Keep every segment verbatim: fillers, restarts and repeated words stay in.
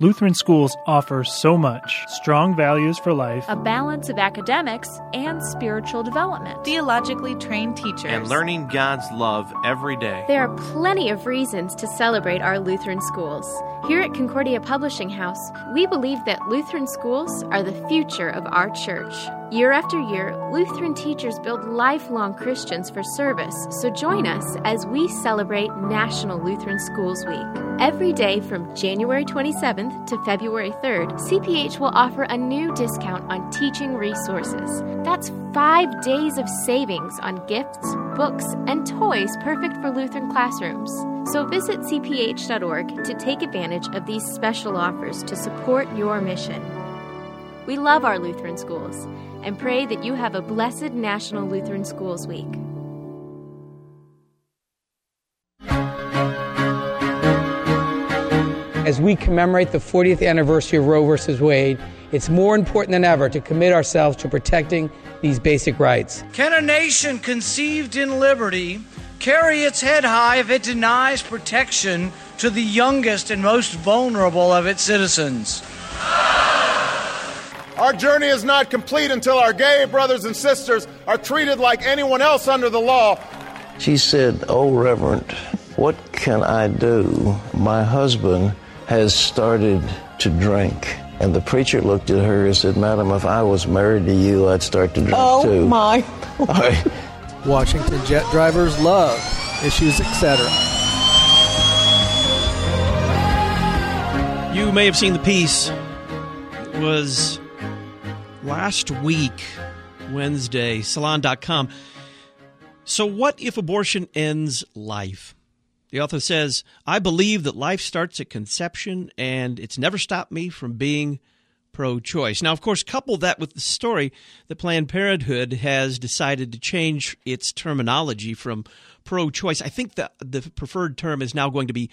Lutheran schools offer so much. Strong values for life, a balance of academics and spiritual development, theologically trained teachers, and learning God's love every day. There are plenty of reasons to celebrate our Lutheran schools. Here at Concordia Publishing House, we believe that Lutheran schools are the future of our church. Year after year, Lutheran teachers build lifelong Christians for service, so join us as we celebrate National Lutheran Schools Week. Every day from January twenty-seventh to February third, C P H will offer a new discount on teaching resources. That's five days of savings on gifts, books, and toys perfect for Lutheran classrooms. So visit c p h dot org to take advantage of these special offers to support your mission. We love our Lutheran schools and pray that you have a blessed National Lutheran Schools Week. As we commemorate the fortieth anniversary of Roe versus Wade, it's more important than ever to commit ourselves to protecting these basic rights. Can a nation conceived in liberty carry its head high if it denies protection to the youngest and most vulnerable of its citizens? Our journey is not complete until our gay brothers and sisters are treated like anyone else under the law. She said, "Oh, Reverend, what can I do? My husband has started to drink." And the preacher looked at her and said, "Madam, if I was married to you, I'd start to drink oh, too." Oh, my. All right. Washington jet drivers love issues, et cetera. You may have seen the piece. It was last week, Wednesday, salon dot com. So what if abortion ends life? The author says, "I believe that life starts at conception, and it's never stopped me from being pro-choice." Now, of course, couple that with the story that Planned Parenthood has decided to change its terminology from pro-choice. I think that the preferred term is now going to be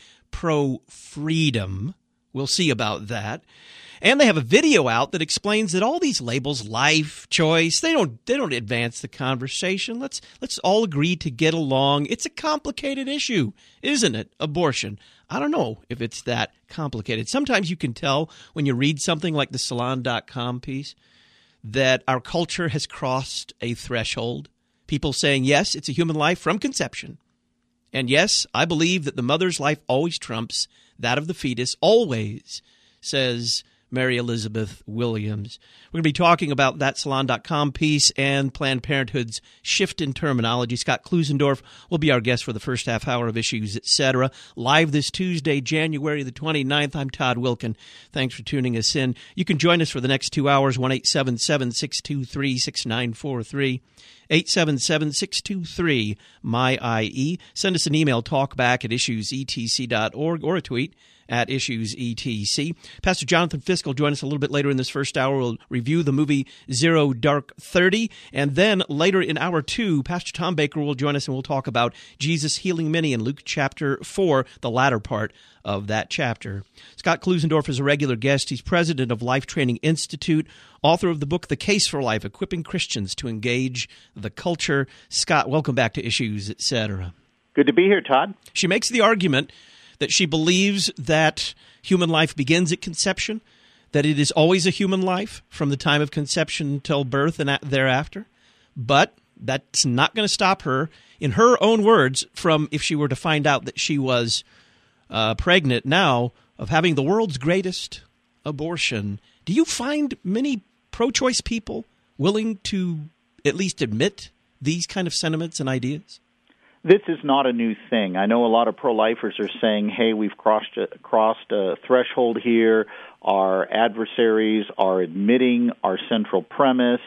pro-freedom. We'll see about that. And they have a video out that explains that all these labels, life, choice, they don't they don't advance the conversation. Let's let's all agree to get along. It's a complicated issue, isn't it? Abortion. I don't know if it's that complicated. Sometimes you can tell when you read something like the salon dot com piece that our culture has crossed a threshold. People saying, yes, it's a human life from conception. And yes, I believe that the mother's life always trumps that of the fetus, always, says Mary Elizabeth Williams. We're going to be talking about that salon dot com piece and Planned Parenthood's shift in terminology. Scott Klusendorf will be our guest for the first half hour of Issues, et cetera. Live this Tuesday, January the twenty-ninth. I'm Todd Wilkin. Thanks for tuning us in. You can join us for the next two hours, one eight seven seven, six two three, six nine four three. eight seven seven, six two three, M Y I E. Send us an email, talkback at issues e t c dot org, or a tweet at issues e t c. Pastor Jonathan Fisk will join us a little bit later in this first hour. We'll review the movie Zero Dark Thirty. And then later in hour two, Pastor Tom Baker will join us and we'll talk about Jesus healing many in Luke chapter four, the latter part of that chapter. Scott Klusendorf is a regular guest. He's president of Life Training Institute, author of the book The Case for Life, Equipping Christians to Engage the Culture. Scott, welcome back to Issues, et cetera. Good to be here, Todd. She makes the argument that she believes that human life begins at conception, that it is always a human life from the time of conception until birth and thereafter. But that's not going to stop her, in her own words, from if she were to find out that she was uh, pregnant now, of having the world's greatest abortion. Do you find many pro-choice people willing to at least admit these kind of sentiments and ideas? This is not a new thing. I know a lot of pro-lifers are saying, hey, we've crossed a, crossed a threshold here. Our adversaries are admitting our central premise.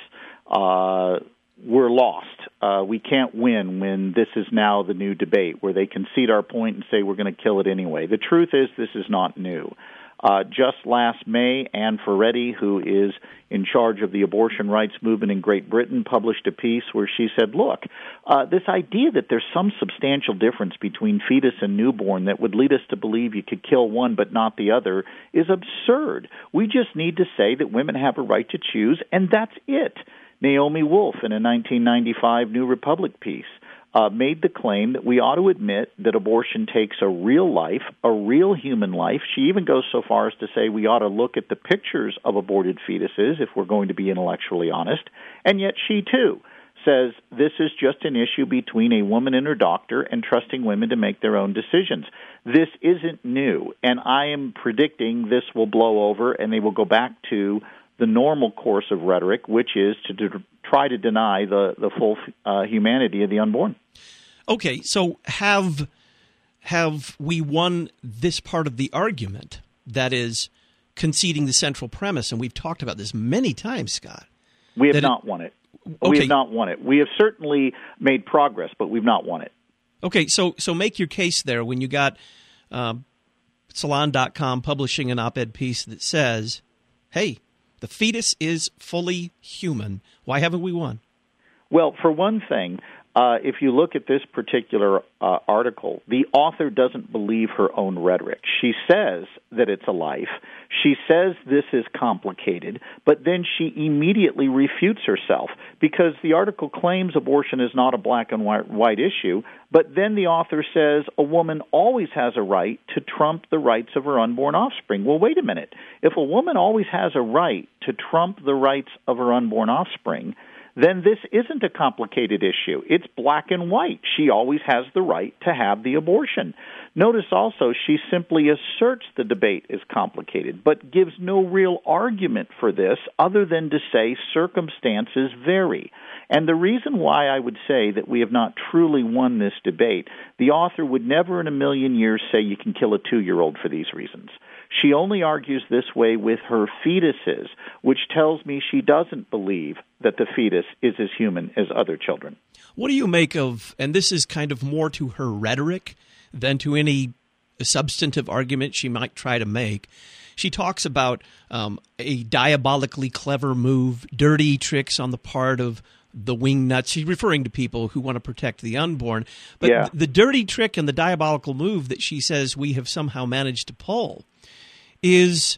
Uh, we're lost. Uh, we can't win when this is now the new debate where they concede our point and say we're going to kill it anyway. The truth is this is not new. Uh, just last May, Anne Ferretti, who is in charge of the abortion rights movement in Great Britain, published a piece where she said, look, uh, this idea that there's some substantial difference between fetus and newborn that would lead us to believe you could kill one but not the other is absurd. We just need to say that women have a right to choose, and that's it. Naomi Wolf in a nineteen ninety-five New Republic piece. uh, made the claim that we ought to admit that abortion takes a real life, a real human life. She even goes so far as to say we ought to look at the pictures of aborted fetuses if we're going to be intellectually honest. And yet she, too, says this is just an issue between a woman and her doctor and trusting women to make their own decisions. This isn't new, and I am predicting this will blow over and they will go back to the normal course of rhetoric, which is to de- try to deny the, the full uh, humanity of the unborn. Okay, so have have we won this part of the argument, that is conceding the central premise? And we've talked about this many times, Scott. We have that not it, won it. Okay. We have not won it. We have certainly made progress, but we've not won it. Okay, so so make your case there when you got um, Salon dot com publishing an op-ed piece that says, hey, the fetus is fully human. Why haven't we won? Well, for one thing, uh, if you look at this particular uh, article, the author doesn't believe her own rhetoric. She says that it's a life. She says this is complicated, but then she immediately refutes herself because the article claims abortion is not a black and white, white issue, but then the author says a woman always has a right to trump the rights of her unborn offspring. Well, wait a minute. If a woman always has a right to trump the rights of her unborn offspring, then this isn't a complicated issue. It's black and white. She always has the right to have the abortion. Notice also she simply asserts the debate is complicated, but gives no real argument for this other than to say circumstances vary. And the reason why I would say that we have not truly won this debate, the author would never in a million years say you can kill a two-year-old for these reasons. She only argues this way with her fetuses, which tells me she doesn't believe that the fetus is as human as other children. What do you make of, and this is kind of more to her rhetoric than to any substantive argument she might try to make. She talks about um, a diabolically clever move, dirty tricks on the part of the wingnuts. She's referring to people who want to protect the unborn. But yeah. th- the dirty trick and the diabolical move that she says we have somehow managed to pull is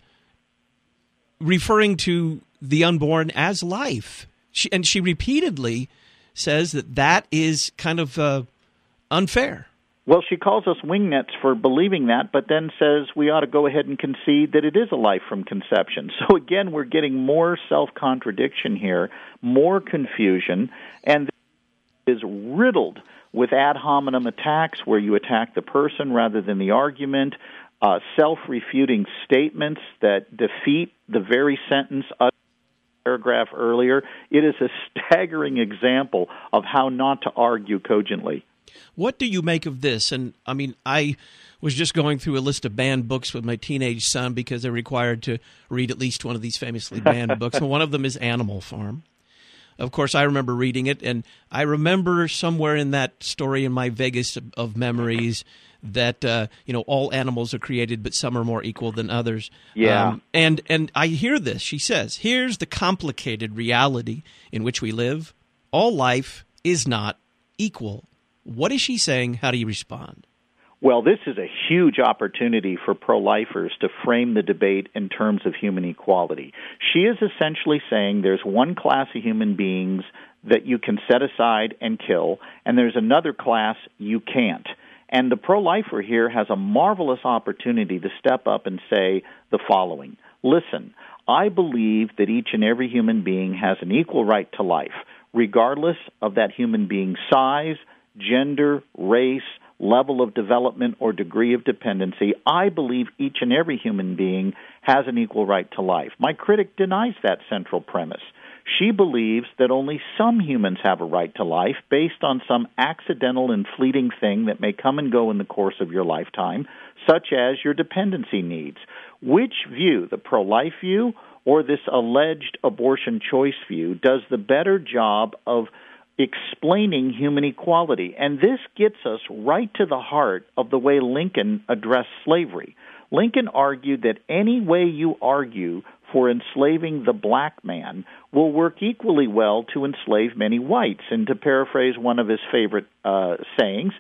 referring to the unborn as life. She, and she repeatedly says that that is kind of uh, unfair. Well, she calls us wingnuts for believing that, but then says we ought to go ahead and concede that it is a life from conception. So again, we're getting more self-contradiction here, more confusion, and this is riddled with ad hominem attacks where you attack the person rather than the argument, uh, self-refuting statements that defeat the very sentence uttered paragraph earlier. It is a staggering example of how not to argue cogently. What do you make of this? And, I mean, I was just going through a list of banned books with my teenage son because they're required to read at least one of these famously banned books. And one of them is Animal Farm. Of course, I remember reading it, and I remember somewhere in that story in my Vegas of, of memories that, uh, you know, all animals are created, but some are more equal than others. Yeah. Um, and, and I hear this. She says, here's the complicated reality in which we live. All life is not equal. What is she saying? How do you respond? Well, this is a huge opportunity for pro-lifers to frame the debate in terms of human equality. She is essentially saying there's one class of human beings that you can set aside and kill, and there's another class you can't. And the pro-lifer here has a marvelous opportunity to step up and say the following. Listen, I believe that each and every human being has an equal right to life, regardless of that human being's size, gender, race, level of development, or degree of dependency. I believe each and every human being has an equal right to life. My critic denies that central premise. She believes that only some humans have a right to life based on some accidental and fleeting thing that may come and go in the course of your lifetime, such as your dependency needs. Which view, the pro-life view or this alleged abortion choice view, does the better job of explaining human equality? And this gets us right to the heart of the way Lincoln addressed slavery. Lincoln argued that any way you argue for enslaving the black man will work equally well to enslave many whites. And to paraphrase one of his favorite uh, sayings,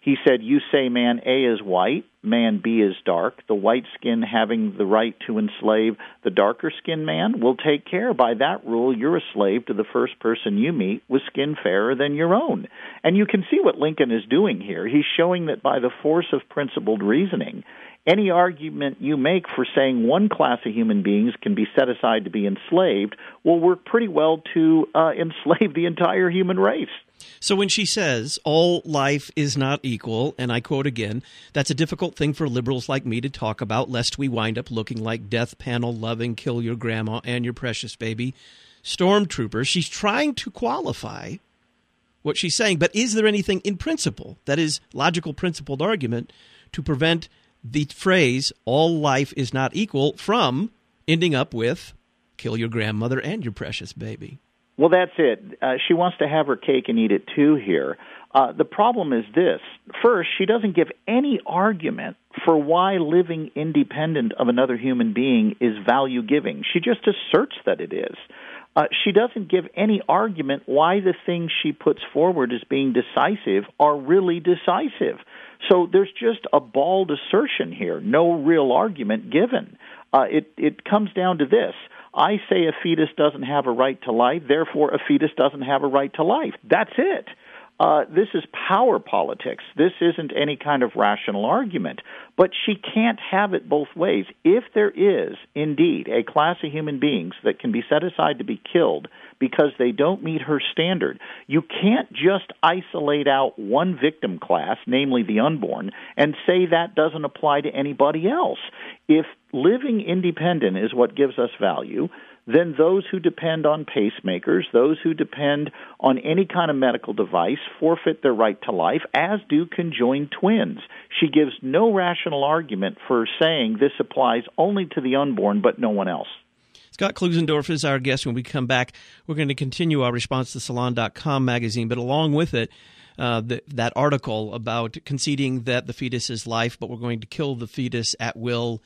He said, you say man A is white, man B is dark, the white skin having the right to enslave the darker-skinned man. We'll take care. By that rule, you're a slave to the first person you meet with skin fairer than your own. And you can see what Lincoln is doing here. He's showing that by the force of principled reasoning, any argument you make for saying one class of human beings can be set aside to be enslaved will work pretty well to uh, enslave the entire human race. So when she says all life is not equal, and I quote again, that's a difficult thing for liberals like me to talk about, lest we wind up looking like death panel loving, kill your grandma and your precious baby stormtroopers. She's trying to qualify what she's saying, but is there anything in principle, that is logical principled argument, to prevent the phrase all life is not equal from ending up with kill your grandmother and your precious baby? Well, that's it. Uh, she wants to have her cake and eat it too here. Uh, the problem is this. First, she doesn't give any argument for why living independent of another human being is value-giving. She just asserts that it is. Uh, she doesn't give any argument why the things she puts forward as being decisive are really decisive. So there's just a bald assertion here, no real argument given. Uh, it, it comes down to this. I say a fetus doesn't have a right to life, therefore a fetus doesn't have a right to life. That's it. Uh, this is power politics. This isn't any kind of rational argument. But she can't have it both ways. If there is, indeed, a class of human beings that can be set aside to be killed because they don't meet her standard, you can't just isolate out one victim class, namely the unborn, and say that doesn't apply to anybody else. If living independent is what gives us value, then those who depend on pacemakers, those who depend on any kind of medical device, forfeit their right to life, as do conjoined twins. She gives no rational argument for saying this applies only to the unborn but no one else. Scott Klusendorf is our guest. When we come back, we're going to continue our response to Salon dot com magazine, but along with it, uh, the, that article about conceding that the fetus is life, but we're going to kill the fetus at will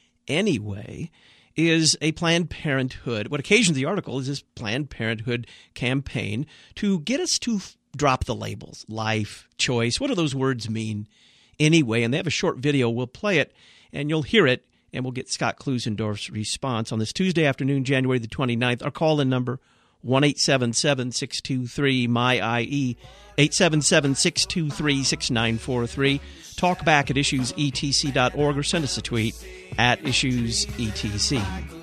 anyway, is a Planned Parenthood. What occasions the article is this Planned Parenthood campaign to get us to f- drop the labels, life, choice. What do those words mean anyway? And they have a short video. We'll play it, and you'll hear it, and we'll get Scott Klusendorf's response on this Tuesday afternoon, January the twenty-ninth. Our call-in number, one eight seven seven, six two three, M Y I E, eight seven seven, six two three, six nine four three. Talk back at issues e t c dot org or send us a tweet at issues e t c.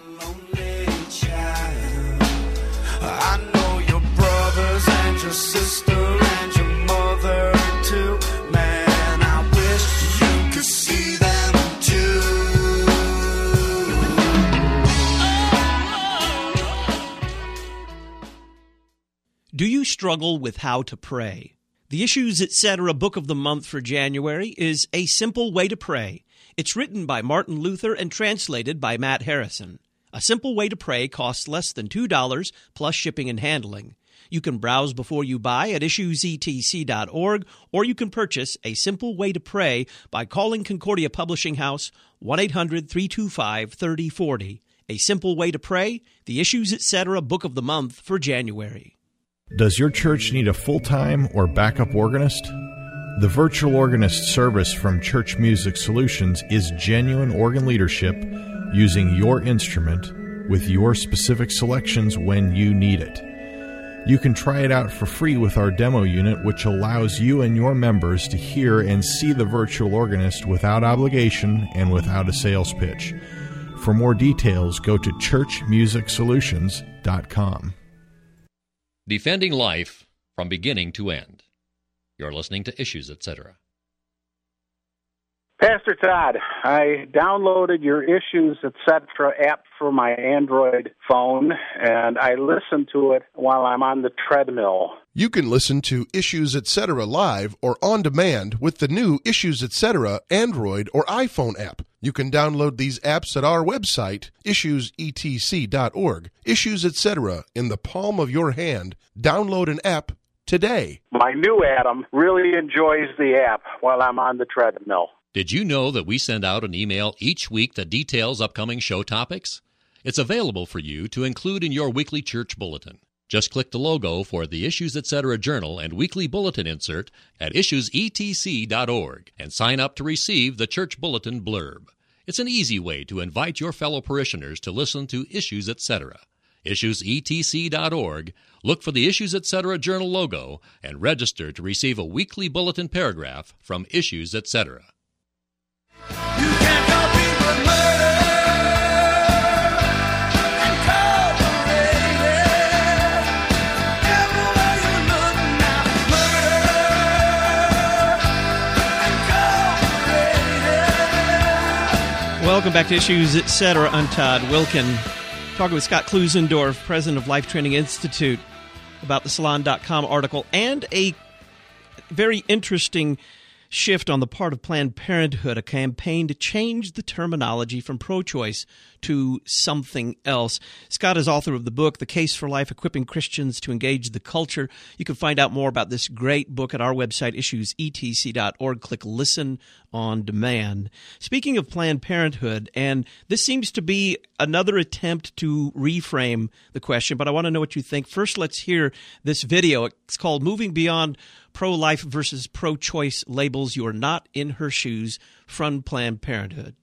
I know your brothers and your sister and your mother too. Man, I wish you could see them too. Do you struggle with how to pray? The Issues Etc. Book of the Month for January is A Simple Way to Pray. It's written by Martin Luther and translated by Matt Harrison. A Simple Way to Pray costs less than two dollars plus shipping and handling. You can browse before you buy at issues e t c dot org, or you can purchase A Simple Way to Pray by calling Concordia Publishing House, one eight hundred, three two five, three oh four oh. A Simple Way to Pray, the Issues Etc. Book of the Month for January. Does your church need a full-time or backup organist? The Virtual Organist service from Church Music Solutions is genuine organ leadership using your instrument with your specific selections when you need it. You can try it out for free with our demo unit, which allows you and your members to hear and see the virtual organist without obligation and without a sales pitch. For more details, go to church music solutions dot com. Defending life from beginning to end. You're listening to Issues, et cetera. Pastor Todd, I downloaded your Issues, et cetera app for my Android phone, and I listen to it while I'm on the treadmill. You can listen to Issues, et cetera live or on demand with the new Issues, et cetera Android or iPhone app. You can download these apps at our website, issues e t c dot org. Issues, et cetera in the palm of your hand. Download an app today. My new Adam really enjoys the app while I'm on the treadmill. Did you know that we send out an email each week that details upcoming show topics? It's available for you to include in your weekly church bulletin. Just click the logo for the Issues Etc. Journal and weekly bulletin insert at issues e t c dot org and sign up to receive the Church Bulletin blurb. It's an easy way to invite your fellow parishioners to listen to Issues Etc. issues e t c dot org, look for the Issues Etc. Journal logo, and register to receive a weekly bulletin paragraph from Issues Etc. Welcome back to Issues Etc. I'm Todd Wilkin, talking with Scott Klusendorf, president of Life Training Institute, about the Salon dot com article and a very interesting shift on the part of Planned Parenthood, a campaign to change the terminology from pro-choice to something else. Scott is author of the book, The Case for Life, Equipping Christians to Engage the Culture. You can find out more about this great book at our website, issues e t c dot org. Click Listen on Demand. Speaking of Planned Parenthood, and this seems to be another attempt to reframe the question, but I want to know what you think. First, let's hear this video. It's called Moving Beyond Pro-Life versus Pro-Choice Labels. You're Not in Her Shoes, from Planned Parenthood.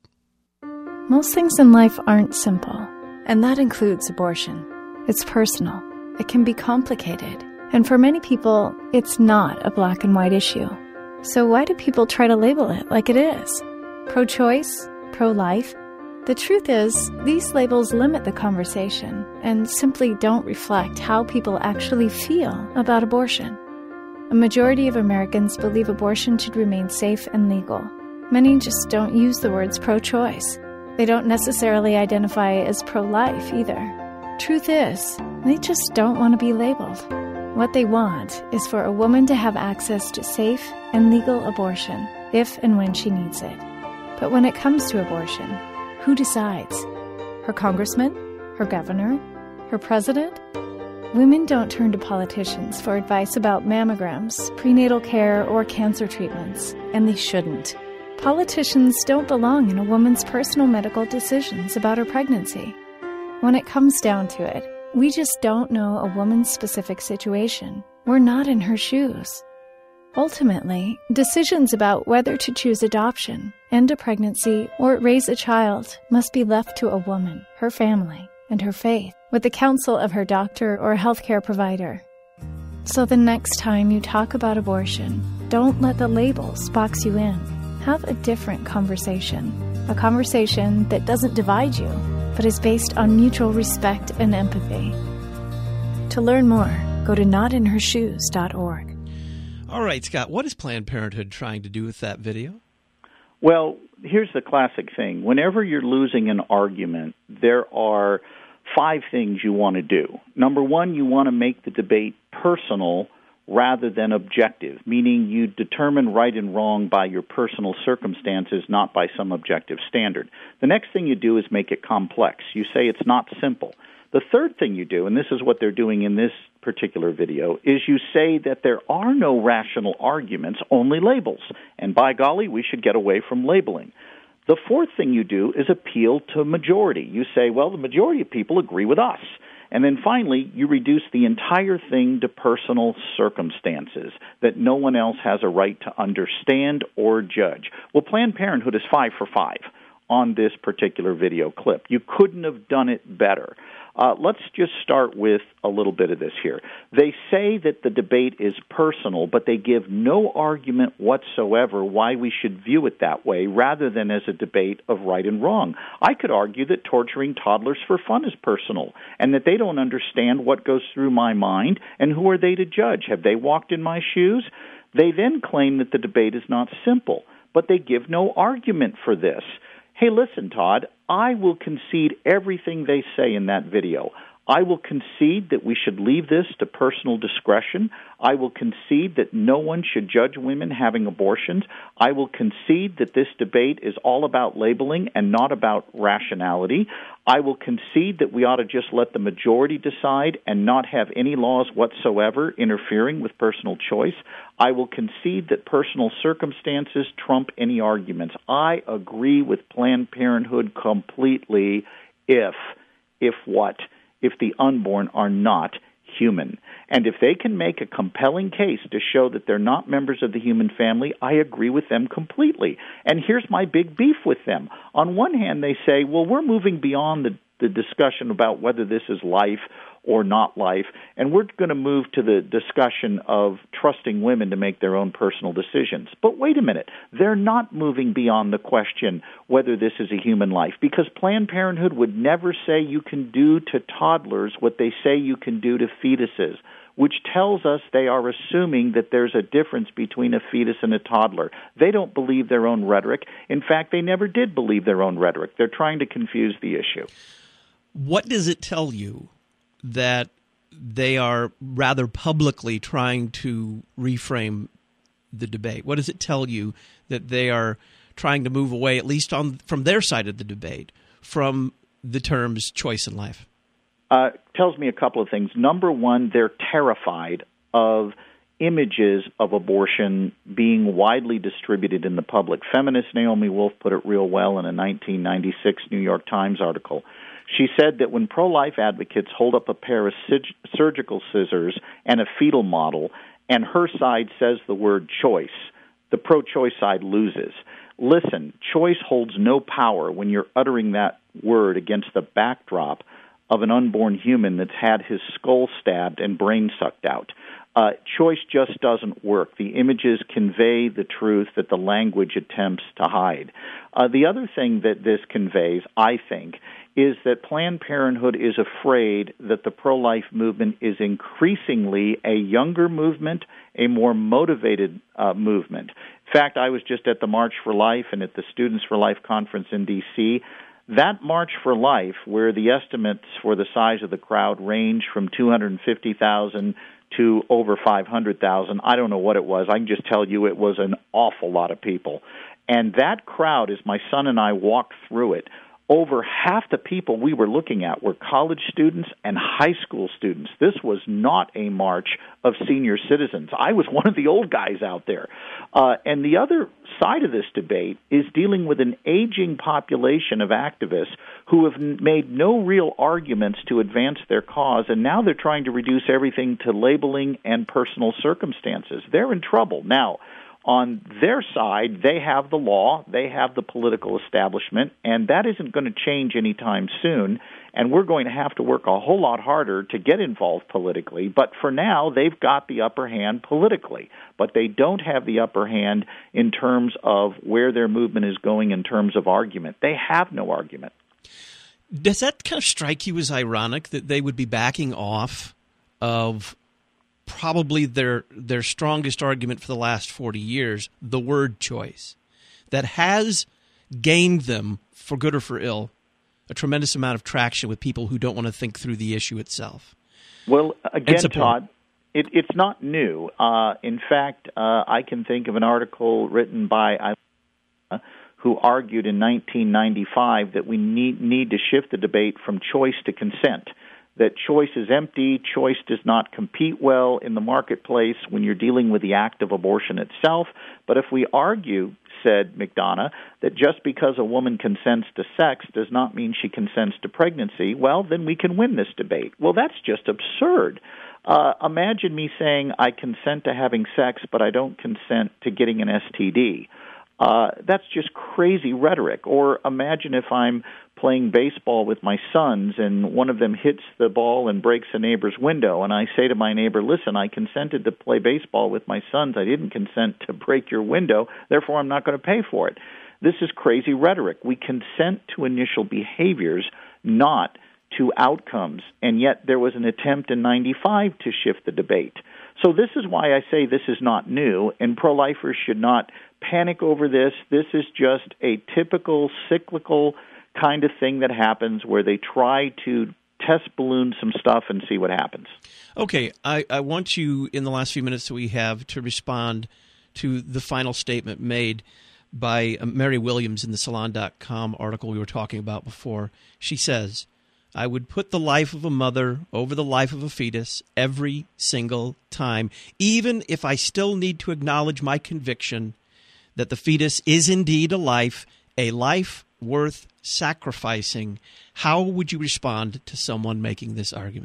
Most things in life aren't simple, and that includes abortion. It's personal. It can be complicated. And for many people, it's not a black and white issue. So why do people try to label it like it is? Pro-choice? Pro-life? The truth is, these labels limit the conversation and simply don't reflect how people actually feel about abortion. A majority of Americans believe abortion should remain safe and legal. Many just don't use the words pro-choice. They don't necessarily identify as pro-life either. Truth is, they just don't want to be labeled. What they want is for a woman to have access to safe and legal abortion if and when she needs it. But when it comes to abortion, who decides? Her congressman? Her governor? Her president? Women don't turn to politicians for advice about mammograms, prenatal care, or cancer treatments, and they shouldn't. Politicians don't belong in a woman's personal medical decisions about her pregnancy. When it comes down to it, we just don't know a woman's specific situation. We're not in her shoes. Ultimately, decisions about whether to choose adoption, end a pregnancy, or raise a child must be left to a woman, her family, and her faith, with the counsel of her doctor or healthcare provider. So the next time you talk about abortion, don't let the labels box you in. Have a different conversation, a conversation that doesn't divide you, but is based on mutual respect and empathy. To learn more, go to not in her shoes dot org. All right, Scott, what is Planned Parenthood trying to do with that video? Well, here's the classic thing. Whenever you're losing an argument, there are five things you want to do. Number one, you want to make the debate personal rather than objective, meaning you determine right and wrong by your personal circumstances, not by some objective standard. The next thing you do is make it complex. You say it's not simple. The third thing you do, and this is what they're doing in this particular video, is you say that there are no rational arguments, only labels. And by golly, we should get away from labeling. The fourth thing you do is appeal to majority. You say, well, the majority of people agree with us. And then finally, you reduce the entire thing to personal circumstances that no one else has a right to understand or judge. Well, Planned Parenthood is five for five on this particular video clip. You couldn't have done it better. Uh, let's just start with a little bit of this here. They say that the debate is personal, but they give no argument whatsoever why we should view it that way rather than as a debate of right and wrong. I could argue that torturing toddlers for fun is personal and that they don't understand what goes through my mind, and who are they to judge? Have they walked in my shoes? They then claim that the debate is not simple, but they give no argument for this. Hey, listen, Todd, I will concede everything they say in that video. I will concede that we should leave this to personal discretion. I will concede that no one should judge women having abortions. I will concede that this debate is all about labeling and not about rationality. I will concede that we ought to just let the majority decide and not have any laws whatsoever interfering with personal choice. I will concede that personal circumstances trump any arguments. I agree with Planned Parenthood completely if, if what? If the unborn are not human. And if they can make a compelling case to show that they're not members of the human family, I agree with them completely. And here's my big beef with them. On one hand, they say, well, we're moving beyond the, the discussion about whether this is life or not life, and we're going to move to the discussion of trusting women to make their own personal decisions. But wait a minute, they're not moving beyond the question whether this is a human life, because Planned Parenthood would never say you can do to toddlers what they say you can do to fetuses, which tells us they are assuming that there's a difference between a fetus and a toddler. They don't believe their own rhetoric. In fact, they never did believe their own rhetoric. They're trying to confuse the issue. What does it tell you that they are rather publicly trying to reframe the debate? What does it tell you that they are trying to move away, at least on from their side of the debate, from the terms choice and life? Uh, tells me a couple of things. Number one, they're terrified of images of abortion being widely distributed in the public. Feminist Naomi Wolf put it real well in a nineteen ninety-six New York Times article. She said that when pro-life advocates hold up a pair of sig- surgical scissors and a fetal model, and her side says the word choice, the pro-choice side loses. Listen, choice holds no power when you're uttering that word against the backdrop of an unborn human that's had his skull stabbed and brain sucked out. Uh, choice just doesn't work. The images convey the truth that the language attempts to hide. Uh, the other thing that this conveys, I think, is that Planned Parenthood is afraid that the pro-life movement is increasingly a younger movement, a more motivated uh, movement. In fact, I was just at the March for Life and at the Students for Life conference in D C That March for Life, where the estimates for the size of the crowd range from two hundred fifty thousand to over five hundred thousand, I don't know what it was. I can just tell you it was an awful lot of people. And that crowd, as my son and I walked through it, over half the people we were looking at were college students and high school students. This was not a march of senior citizens. I was one of the old guys out there. Uh, and the other side of this debate is dealing with an aging population of activists who have made no real arguments to advance their cause, and now they're trying to reduce everything to labeling and personal circumstances. They're in trouble. Now, on their side, they have the law, they have the political establishment, and that isn't going to change anytime soon, and we're going to have to work a whole lot harder to get involved politically. But for now, they've got the upper hand politically, but they don't have the upper hand in terms of where their movement is going in terms of argument. They have no argument. Does that kind of strike you as ironic that they would be backing off of probably their their strongest argument for the last forty years, the word choice, that has gained them, for good or for ill, a tremendous amount of traction with people who don't want to think through the issue itself? Well, again, Todd, it, it's not new. Uh, in fact, uh, I can think of an article written by Eileen, who argued in nineteen ninety-five that we need, need to shift the debate from choice to consent, that choice is empty, choice does not compete well in the marketplace when you're dealing with the act of abortion itself. But if we argue, said McDonough, that just because a woman consents to sex does not mean she consents to pregnancy, well, then we can win this debate. Well, that's just absurd. Uh, imagine me saying I consent to having sex, but I don't consent to getting an S T D. Uh, that's just crazy rhetoric. Or imagine if I'm playing baseball with my sons and one of them hits the ball and breaks a neighbor's window, and I say to my neighbor, listen, I consented to play baseball with my sons. I didn't consent to break your window, therefore I'm not going to pay for it. This is crazy rhetoric. We consent to initial behaviors, not to outcomes, and yet there was an attempt in ninety-five to shift the debate. So this is why I say this is not new, and pro-lifers should not panic over this. This is just a typical cyclical kind of thing that happens where they try to test balloon some stuff and see what happens. Okay, I, I want you, in the last few minutes that we have, to respond to the final statement made by Mary Williams in the Salon dot com article we were talking about before. She says, I would put the life of a mother over the life of a fetus every single time, even if I still need to acknowledge my conviction that the fetus is indeed a life, a life worth sacrificing. How would you respond to someone making this argument?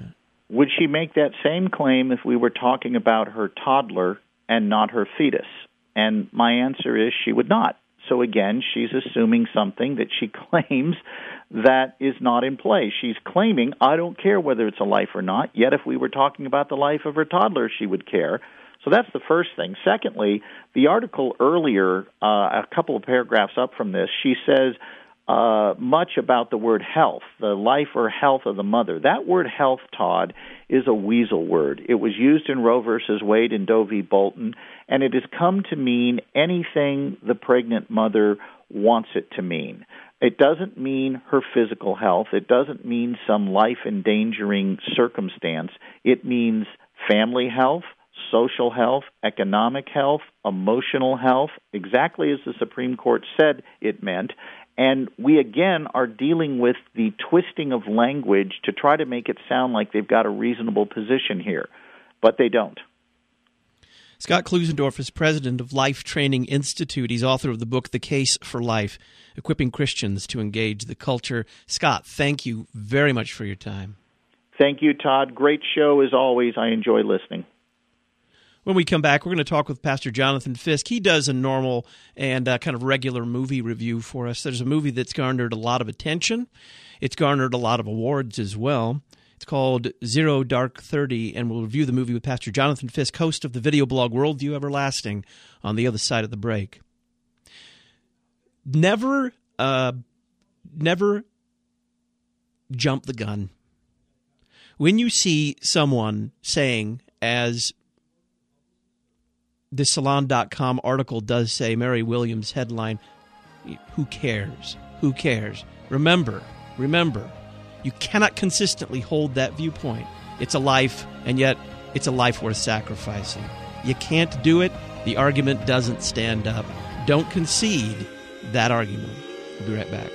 would she make that same claim if we were talking about her toddler and not her fetus? And my answer is she would not. So again, she's assuming something that she claims that is not in play. She's claiming, I don't care whether it's a life or not, yet if we were talking about the life of her toddler, she would care. So that's the first thing. Secondly, the article earlier, uh, a couple of paragraphs up from this, she says uh, much about the word health, the life or health of the mother. That word health, Todd, is a weasel word. It was used in Roe versus Wade and Doe v. Bolton, and it has come to mean anything the pregnant mother wants it to mean. It doesn't mean her physical health. It doesn't mean some life-endangering circumstance. It means family health, social health, economic health, emotional health, exactly as the Supreme Court said it meant. And we, again, are dealing with the twisting of language to try to make it sound like they've got a reasonable position here, but they don't. Scott Klusendorf is president of Life Training Institute. He's author of the book, The Case for Life, Equipping Christians to Engage the Culture. Scott, thank you very much for your time. Thank you, Todd. Great show as always. I enjoy listening. When we come back, we're going to talk with Pastor Jonathan Fisk. He does a normal and uh, kind of regular movie review for us. There's a movie that's garnered a lot of attention. It's garnered a lot of awards as well. It's called Zero Dark Thirty, and we'll review the movie with Pastor Jonathan Fisk, host of the video blog Worldview Everlasting, on the other side of the break. Never, uh, never jump the gun. When you see someone saying, as the Salon dot com article does say, Mary Williams' headline, who cares? Who cares? Remember, remember, you cannot consistently hold that viewpoint. It's a life, and yet it's a life worth sacrificing. You can't do it. The argument doesn't stand up. Don't concede that argument. We'll be right back.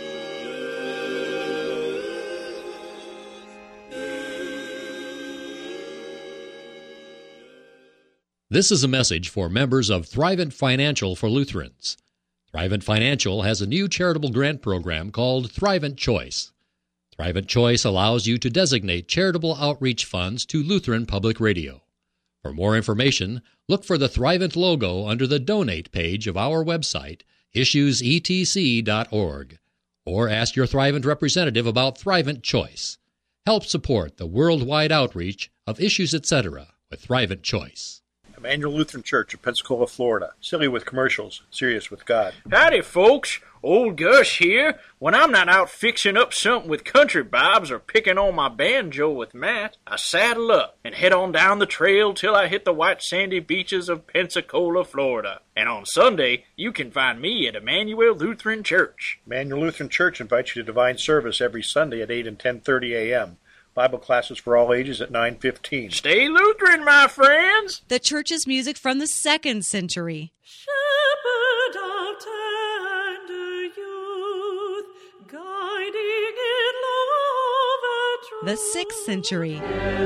This is a message for members of Thrivent Financial for Lutherans. Thrivent Financial has a new charitable grant program called Thrivent Choice. Thrivent Choice allows you to designate charitable outreach funds to Lutheran Public Radio. For more information, look for the Thrivent logo under the Donate page of our website, issues e t c dot org, or ask your Thrivent representative about Thrivent Choice. Help support the worldwide outreach of Issues Etc. with Thrivent Choice. Emmanuel Lutheran Church of Pensacola, Florida. Silly with commercials, serious with God. Howdy, folks. Old Gus here. When I'm not out fixing up something with country bobs or picking on my banjo with Matt, I saddle up and head on down the trail till I hit the white sandy beaches of Pensacola, Florida. And on Sunday, you can find me at Emmanuel Lutheran Church. Emmanuel Lutheran Church invites you to divine service every Sunday at eight and ten thirty a.m. Bible classes for all ages at nine fifteen. Stay Lutheran, my friends! The church's music from the second century. Shepherd of tender youth, guiding in love and truth. The sixth century.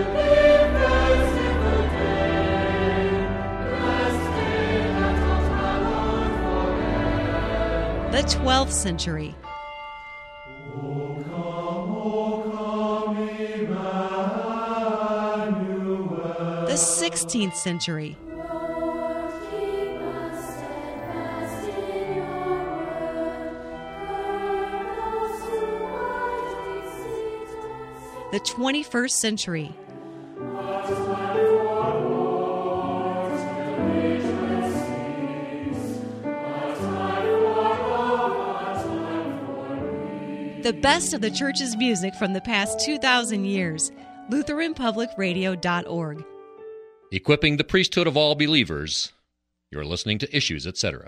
The twelfth century. The sixteenth century. The twenty-first century. The best of the church's music from the past two thousand years. Lutheran Public Radio dot org. Equipping the priesthood of all believers. You're listening to Issues, et cetera.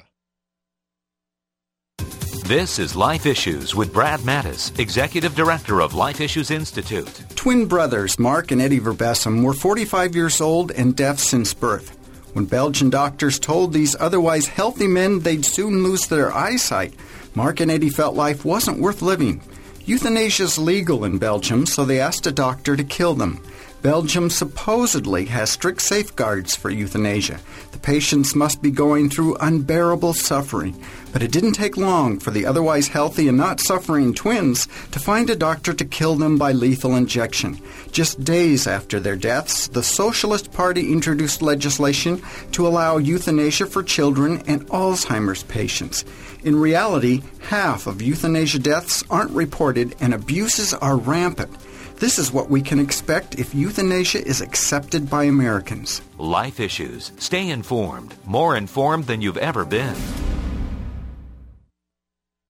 This is Life Issues with Brad Mattis, Executive Director of Life Issues Institute. Twin brothers Mark and Eddie Verbessem were forty-five years old and deaf since birth. When Belgian doctors told these otherwise healthy men they'd soon lose their eyesight, Mark and Eddie felt life wasn't worth living. Euthanasia is legal in Belgium, so they asked a doctor to kill them. Belgium supposedly has strict safeguards for euthanasia. The patients must be going through unbearable suffering. But it didn't take long for the otherwise healthy and not suffering twins to find a doctor to kill them by lethal injection. Just days after their deaths, the Socialist Party introduced legislation to allow euthanasia for children and Alzheimer's patients. In reality, half of euthanasia deaths aren't reported and abuses are rampant. This is what we can expect if euthanasia is accepted by Americans. Life Issues. Stay informed. More informed than you've ever been.